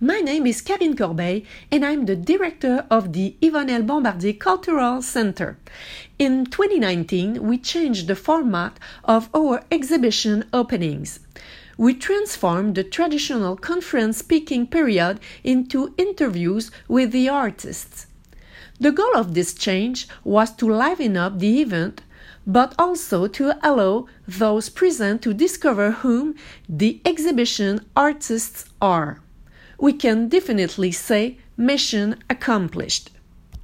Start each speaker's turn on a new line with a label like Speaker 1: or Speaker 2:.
Speaker 1: My name is Karine Corbeil, and I'm the director of the Yvonne Bombardier Cultural Center. In 2019, we changed the format of our exhibition openings. We transformed the traditional conference speaking period into interviews with the artists. The goal of this change was to liven up the event, but also to allow those present to discover whom the exhibition artists are. We can definitely say mission accomplished.